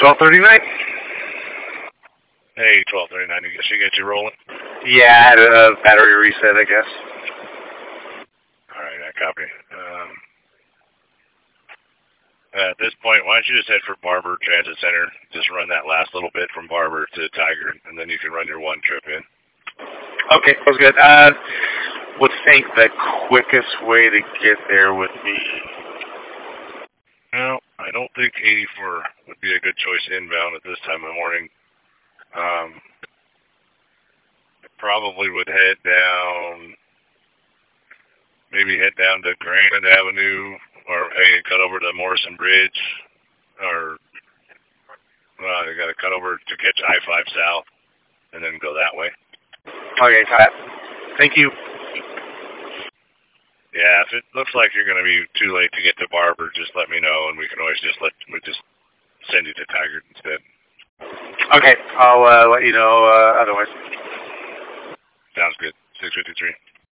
12:39. Hey, 12:39. She get you rolling? Yeah, I had a battery reset, I guess. All right, I copy. At this point, why don't you just head for Barber Transit Center? Just run that last little bit from Barber to Tiger, and then you can run your one trip in. Okay, that was good. Would think the quickest way to get there would be... No, I don't think 84 would be a good choice inbound at this time of the morning. Probably would head down, maybe head down to Grand Avenue, or cut over to Morrison Bridge, or you got to cut over to catch I-5 South, and then go that way. Okay, thank you. Yeah, if it looks like you're going to be too late to get to Barber, just let me know, and we can always just send you to Tiger instead. Okay, I'll let you know otherwise. Sounds good. 653.